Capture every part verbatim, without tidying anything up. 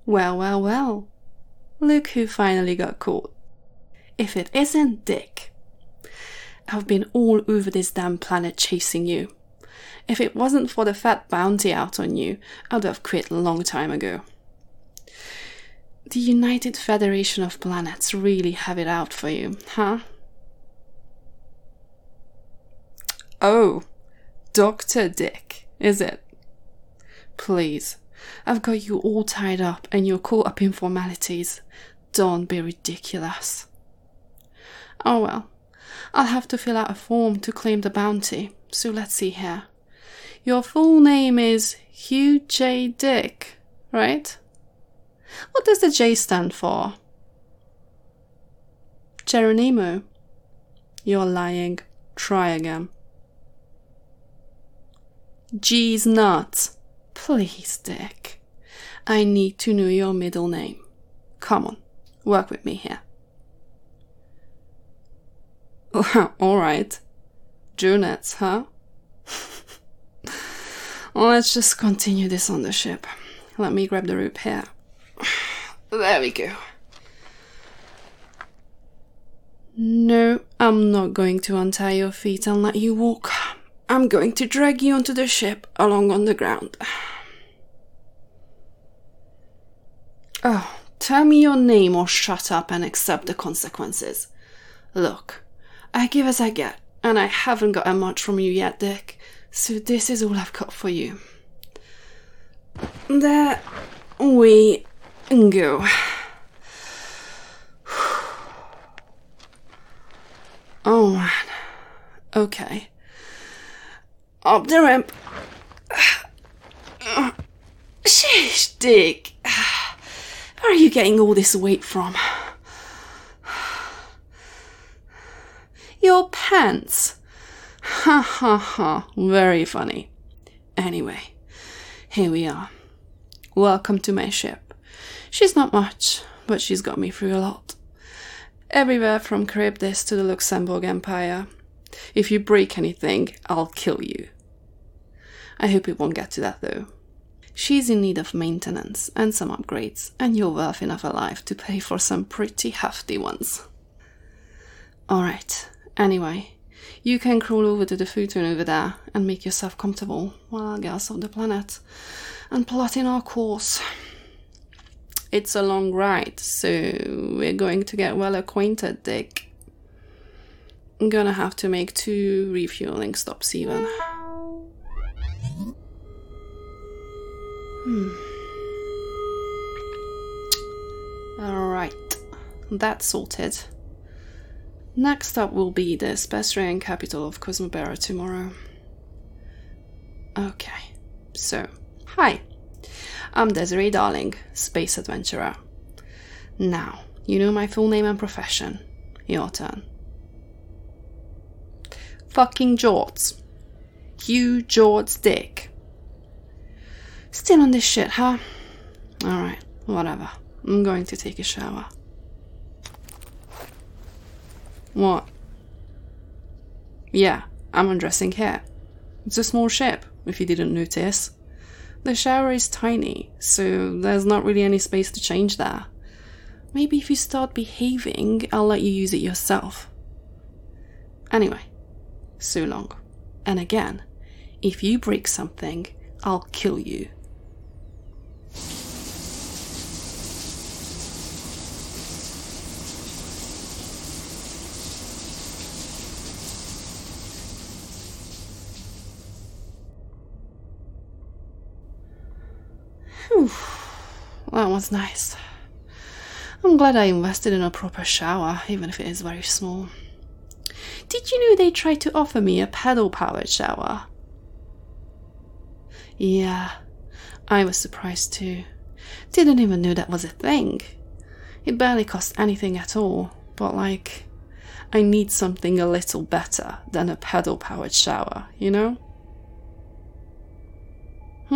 Well, well, well. Look who finally got caught. If it isn't Dick. I've been all over this damn planet chasing you. If it wasn't for the fat bounty out on you, I'd have quit a long time ago. The United Federation of Planets really have it out for you, huh? Oh, Doctor Dick, is it? Please, I've got you all tied up and you're caught up in formalities. Don't be ridiculous. Oh well, I'll have to fill out a form to claim the bounty, so let's see here. Your full name is Hugh J. Dick, right? What does the J stand for? Geronimo. You're lying. Try again. G's nuts. Please, Dick. I need to know your middle name. Come on, work with me here. Alright. Junettes, huh? Let's just continue this on the ship. Let me grab the rope here. There we go. No, I'm not going to untie your feet and let you walk. I'm going to drag you onto the ship along on the ground. Oh, tell me your name or shut up and accept the consequences. Look, I give as I get, and I haven't gotten much from you yet, Dick, so this is all I've got for you. There we go. Oh man. Okay. Up the ramp. Sheesh, Dick. Where are you getting all this weight from? Your pants. Ha ha ha. Very funny. Anyway, here we are. Welcome to my ship. She's not much, but she's got me through a lot. Everywhere from Charybdis to the Luxembourg Empire. If you break anything, I'll kill you. I hope it won't get to that though. She's in need of maintenance and some upgrades, and you're worth enough alive to pay for some pretty hefty ones. Alright, anyway, you can crawl over to the futon over there and make yourself comfortable while I'll get us off the planet and plot in our course. It's a long ride, so we're going to get well acquainted, Dick. I'm gonna have to make two refueling stops even. Hmm. Alright, that's sorted. Next up will be the Spectrian capital of Cosmobera tomorrow. Okay, so, hi. I'm Desiree Darling, space adventurer. Now, you know my full name and profession. Your turn. Fucking Jorts. Hugh George Dick. Still on this shit, huh? Alright, whatever. I'm going to take a shower. What? Yeah, I'm undressing here. It's a small ship, if you didn't notice. The shower is tiny, so there's not really any space to change there. Maybe if you start behaving, I'll let you use it yourself. Anyway, so long. And again, if you break something, I'll kill you. Whew, that was nice. I'm glad I invested in a proper shower, even if it is very small. Did you know they tried to offer me a pedal-powered shower? Yeah, I was surprised too. Didn't even know that was a thing. It barely cost anything at all, but like, I need something a little better than a pedal-powered shower, you know? Hmm?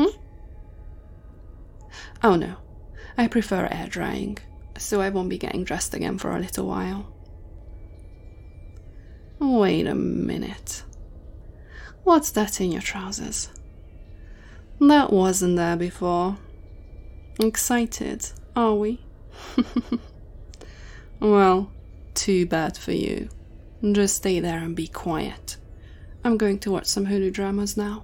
Oh no, I prefer air drying, so I won't be getting dressed again for a little while. Wait a minute. What's that in your trousers? That wasn't there before. Excited. Are we? Well, too bad for you. Just stay there and be quiet. I'm going to watch some Hulu dramas now.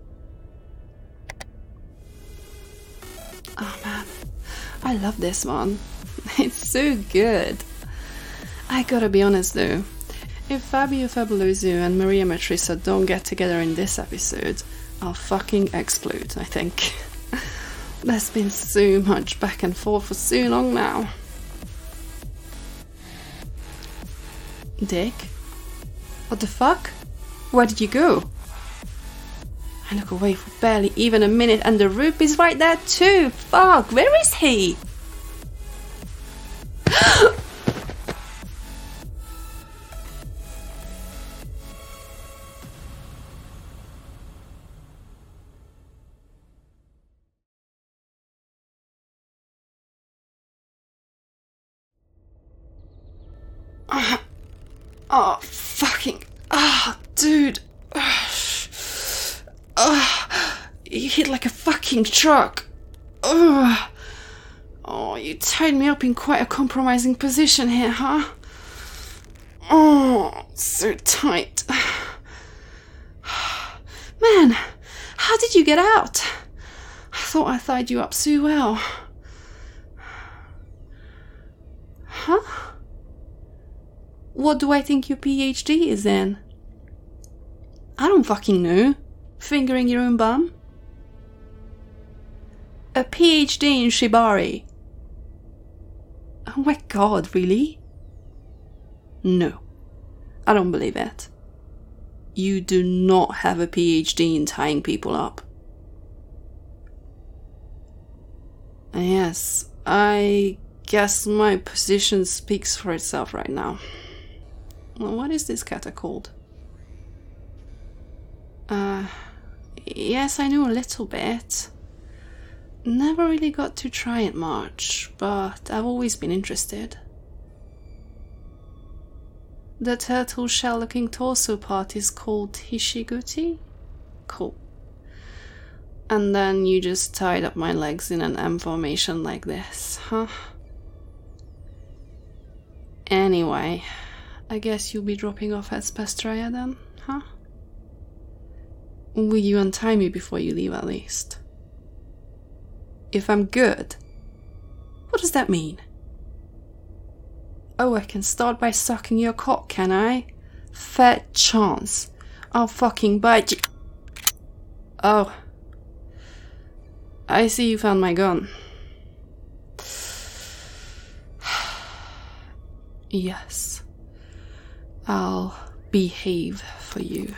Oh man, I love this one. It's so good. I gotta be honest though, if Fabio Fabuloso and Maria Matrissa don't get together in this episode, I'll fucking explode, I think. There's been so much back and forth for so long now. Dick? What the fuck? Where did you go? I look away for barely even a minute and the Roop is right there too. Fuck, where is he? uh, oh, fucking... Ah, oh, dude. Oh, you hit like a fucking truck. Oh, oh, you tied me up in quite a compromising position here, huh? Oh, so tight. Man, how did you get out? I thought I tied you up so well. Huh? What do I think your PhD is in? I don't fucking know. Fingering your own bum? A PhD in Shibari. Oh my god, really? No, I don't believe it. You do not have a PhD in tying people up. Yes, I guess my position speaks for itself right now. Well, what is this kata called? Uh, yes, I know a little bit. Never really got to try it much, but I've always been interested. The turtle shell looking torso part is called Hishiguti? Cool. And then you just tied up my legs in an M formation like this, huh? Anyway, I guess you'll be dropping off at Spastreia then, huh? Will you untie me before you leave at least? If I'm good? What does that mean? Oh, I can start by sucking your cock, can I? Fat chance. I'll fucking bite you. Oh. I see you found my gun. Yes. I'll behave for you.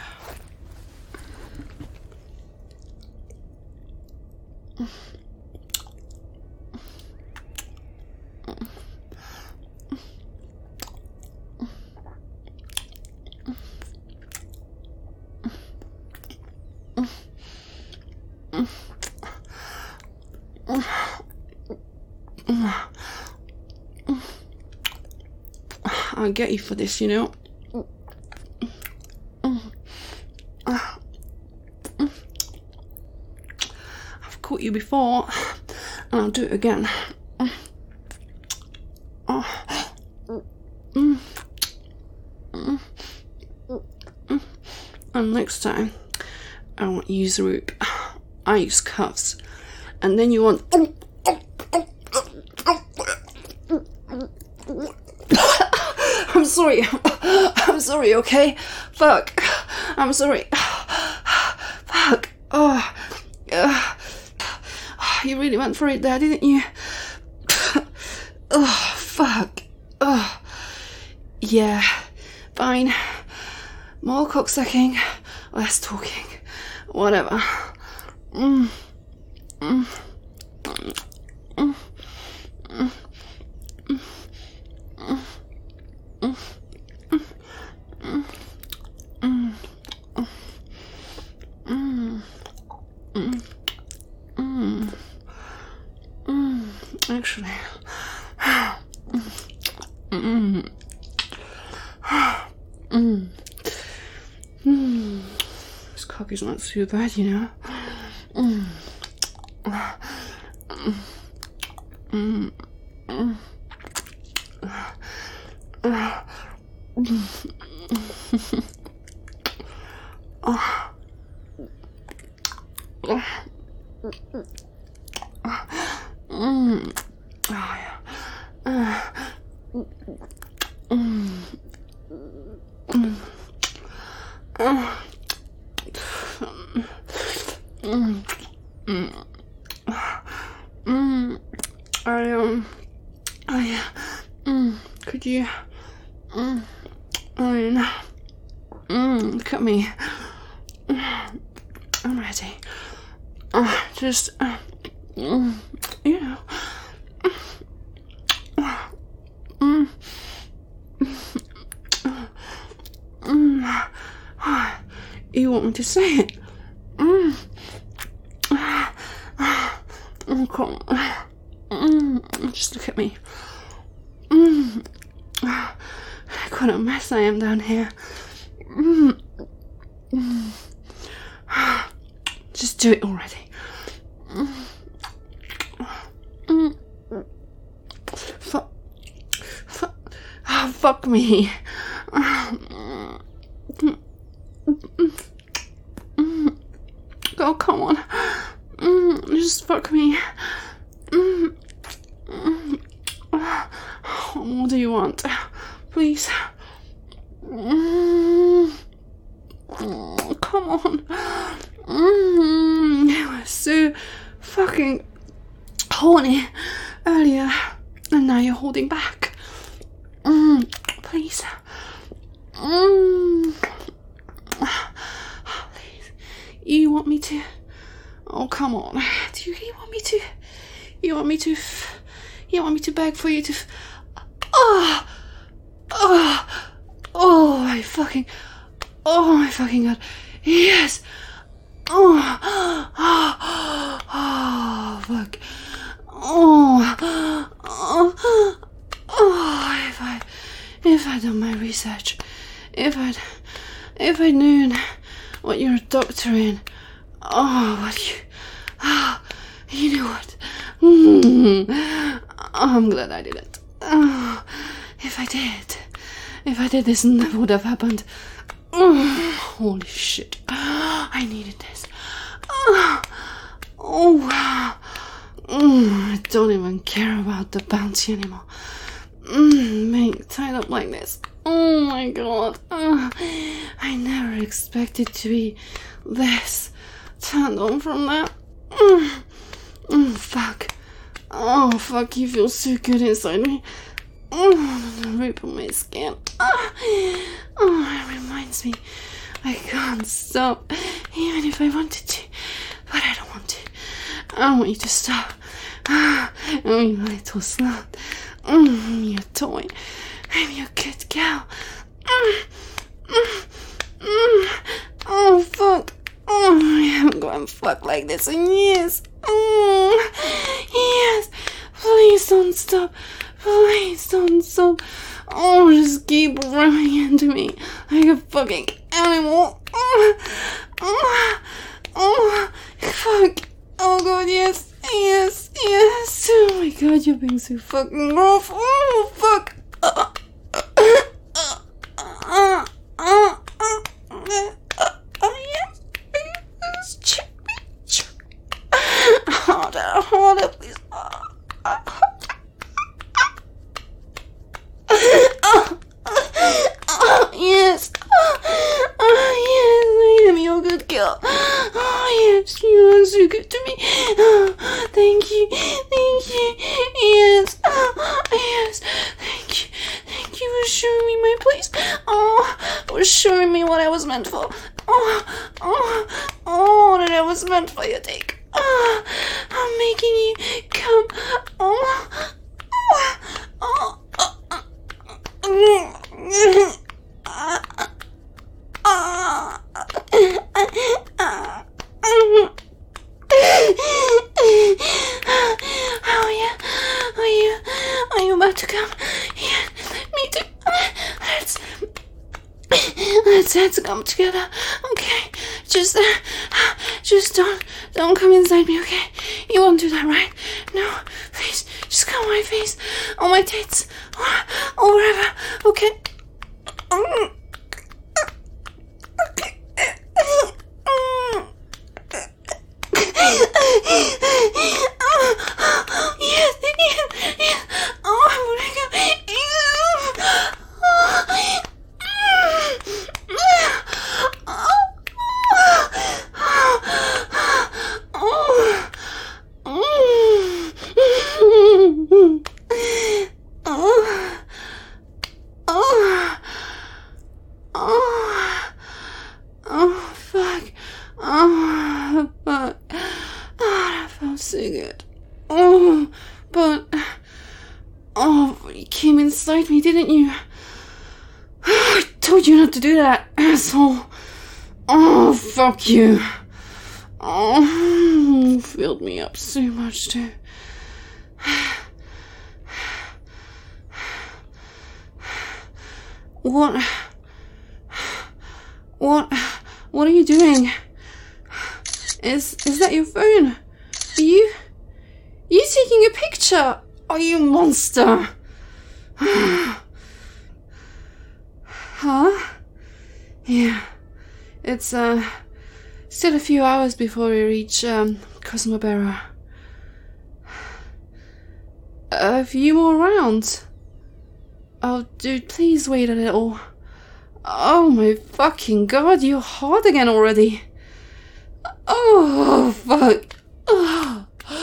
I'll get you for this, you know. I've caught you before, and I'll do it again. And next time, I won't use rope. I use cuffs. And then you want... I'm sorry. I'm sorry, okay? Fuck. I'm sorry. Fuck. Oh. Uh, you really went for it there, didn't you? Oh, fuck. Oh. Yeah. Fine. More cocksucking, less talking. Whatever. Mm. Mm. Mm. Mm. Actually, mm. Mm. Mm. This cock is not too bad, you know. Mm. Mm. Mm. Mm. Oh, yeah. Uh. Mm. Mm. Uh. Mm. Mm. Mm. I um. Oh yeah. Mm. Could you? Mm. I mean. Mm. Look at me. Mm. I'm ready. Uh, just. Uh, mm. You know. Mm. Mm. You want me to say it? Mm. Oh, come on. Mm. Just look at me. Mm. What a mess I am down here. Mm. Mm. Just do it already. Mm. Mm. Fuck. Fuck. Oh, fuck me. Oh, come on. Mm, just fuck me. Mm, mm, what do you want? Please. Mm, oh, come on. Mm, you were so fucking horny earlier, and now you're holding back. Mm, please. Mm. Please. You want me to? Oh, come on. Do you really want me to? You want me to? F- you want me to beg for you to? F- oh, oh, oh, my fucking, oh my fucking god. Yes. Oh, oh, oh, fuck. Oh, oh, oh, if I, if I'd done my research, if I'd, if I'd known what you're a doctor in, oh, what you, oh, you know what, mm, oh, I'm glad I didn't. Oh, if I did, if I did, this never would have happened. Oh, holy shit, I needed this. Oh, oh wow. Mm, I don't even care about the bounty anymore. Mm, being tied up like this. Oh my god. Uh, I never expected to be this turned on from that. Mm, mm, fuck. Oh, fuck, you feel so good inside me. Oh, the rip on my skin. Oh, oh, it reminds me I can't stop, even if I wanted to. But I don't want to. I don't want you to stop. Oh, you little slut. Mm, your toy. I'm your good girl. Mm, mm, mm. Oh, fuck. Oh, I haven't gone fuck like this in years. Oh, yes. Please don't stop. Please don't stop. Oh, just keep running into me like a fucking animal. Oh, oh, oh, fuck. Oh, God, yes. Yes, yes. Oh, my God, you're being so fucking rough. Oh, fuck. Uh, uh, uh, uh, uh, uh, uh, uh, yes. Yes. Check me. Check me. Harder, harder, please. Uh, uh, Oh, oh, yes. Oh, oh, yes. I am your good girl. Oh, yes. You are so good to me. Oh, thank you. Thank you. Yes. Oh, yes. Thank you. Thank you for showing me my place. Oh, for showing me what I was meant for. Oh, oh, oh, that I was meant for you, take. Oh, I'm making you come. Oh, oh, oh. Oh yeah, are you, are you about to come? Yeah, me too. Let's, let's let's come together. Okay, just, uh, just don't, don't come inside me. Okay, you won't do that, right? No, please, just come on my face, on my tits, or, or wherever. Okay. Okay. Oh, but oh, that felt so good. Oh, but oh, you came inside me, didn't you? I told you not to do that, asshole. Oh, fuck you. Oh, filled me up so much too. What? What? What are you doing? Is is that your phone? Are you? Are you taking a picture? Are you monster? Huh? Yeah. It's uh still a few hours before we reach um Cosmobera. A few more rounds. Oh, dude, please wait a little. Oh my fucking god, you're hot again already. Oh, fuck. Oh.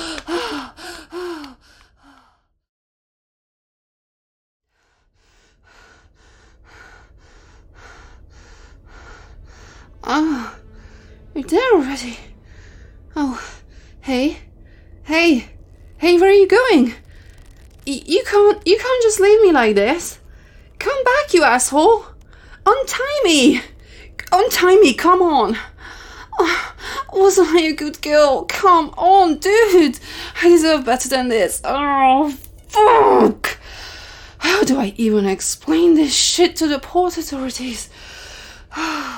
Ah, you're there already. Oh, hey. Hey. Hey, where are you going? Y- you can't, you can't just leave me like this. Come back, you asshole. Untie me. Untie me, come on. Oh, wasn't I a good girl? Come on, dude. I deserve better than this. Oh, fuck. How do I even explain this shit to the port authorities?